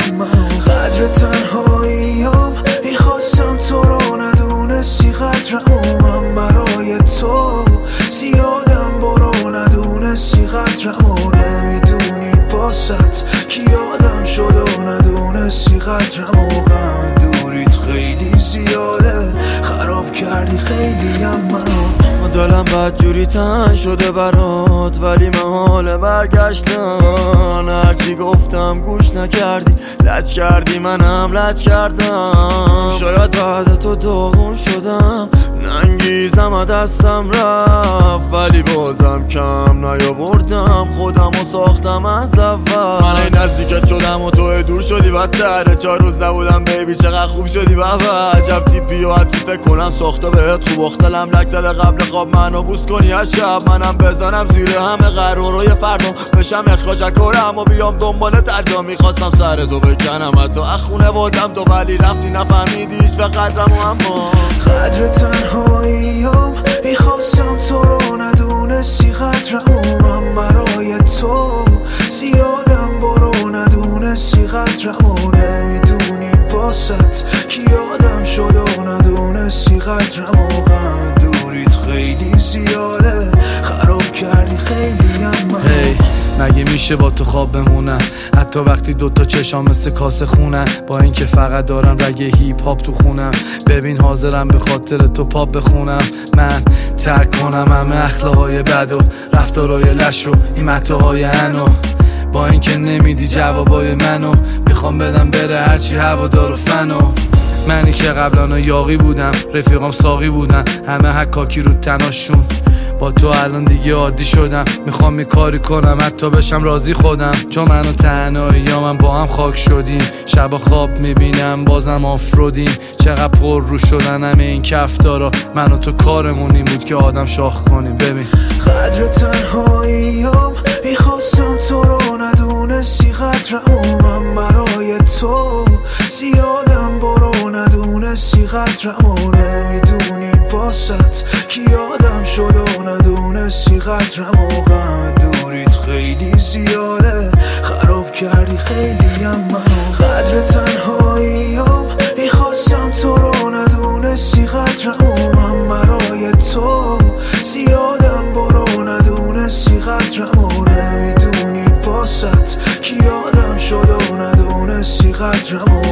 من قدر تنهاییم میخواستم تو رو ندونستی قدرمو من برای تو زیادم برو ندونستی قدرمو نمیدونی واسط کی یادم شد و ندونستی قدرمو غم دوریت خیلی زیاده خراب کردی خیلیم منو دلم بدجوری تنگ شده برات ولی محال برگشتن هرچی گفتم گوش نکردی لج کردی منم لج کردم شاید بعد تو داغون شدم ننگیزم دستم رفت ولی بازم کم نیاوردم خودمو ساختم از اول من این نزدیکت شدم و تو دور شدی بدتره 4 روز نبودم بیبی چقدر خوب شدی بابا عجب تیپی و حتی فکر کنم ساخته بهت خوب اختلم لک زده قبل خواب منو بوس کنی از شب منم بزنم زیر همه قرارای فردا بشم اخراج کرم و بیام دنبال درجا میخواستم سر تو بکنم حتی اخونه بادم تو ولی رفتی نفهمیدی هیچ و قدرمو اما قدر تنهاییم میخواستم تو رو ندونستی قدرمو من برای تو زیادم برو ندونستی قدرمو نمیدونی واسط کی یادم شد و ندونستی قدرمو غم دوریت خیلی زیاده خراب کردی خیلیم من مگه میشه با تو خواب بمونم حتی وقتی دوتا چشام مثل کاسه خونن با اینکه فقط دارم رگ هیپ هاپ تو خونم ببین حاضرم به خاطر تو پاپ بخونم من ترک کنم همه اخلاقای بد و رفتارای لش و این متاهای انو با اینکه نمیدی جوابای منو میخوام بدم بره هرچی هوادار و فنو منی که قبلا یاقی بودم رفیقام ساقی بودن همه حکاکی رو تناشون با تو الان دیگه عادی شدم میخوام یه کاری کنم حتی بشم راضی خودم چون من و تنهاییام با هم خاک شدیم شبا خواب میبینم بازم آفرودیم چقدر پر رو شدن همه این کفتارا من و تو کارمون این بود که آدم شاخ کنیم ببین قدر تنهاییم میخواستم تو رو ندونستی قدرمو من برای تو زیادم برو ندونستی قدرمو نمیدونی واسط کی یادم شد و ندونستی قدرمو غم دوریت خیلی زیاده خراب کردی خیلیم منو قدر تنهاییم میخواستم تو رو ندونستی قدرمو من برای تو زیادم برو ندونستی قدرمو نمیدونی واسط کی یادم شد و ندونستی قدرمو